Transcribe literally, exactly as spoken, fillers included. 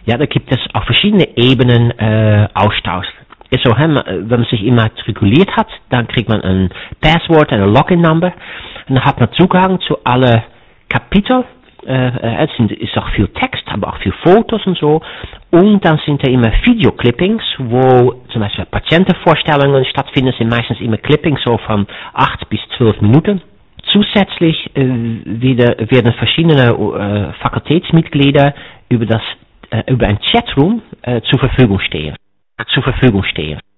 Ja, da gibt es auf verschiedene Ebenen äh, Austausch. Ist so, wenn man sich immatrikuliert hat, dann kriegt man ein Passwort, eine Login-Number, und dann hat man Zugang zu alle Kapitel. Äh, es sind, ist auch viel Text, aber auch viel Fotos und so. Und dann sind da immer Videoclippings, wo zum Beispiel Patientenvorstellungen stattfinden. Das sind meistens immer Clippings so von acht bis zwölf Minuten. Zusätzlich äh, wieder, werden verschiedene äh, Fakultätsmitglieder über das äh, über ein Chatroom äh, zur Verfügung stehen. Zur Verfügung stehen.